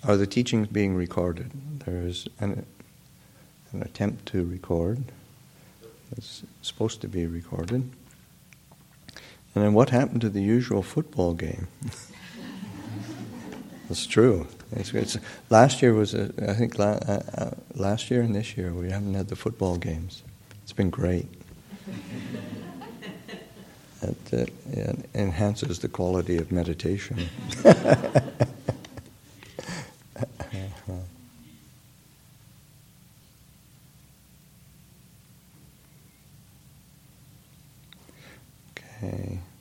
Are the teachings being recorded? There is an attempt to record. It's supposed to be recorded. And then what happened to the usual football game? It's true. Last year was, I think, last year and this year we haven't had the football games. It's been great. It enhances the quality of meditation. Okay.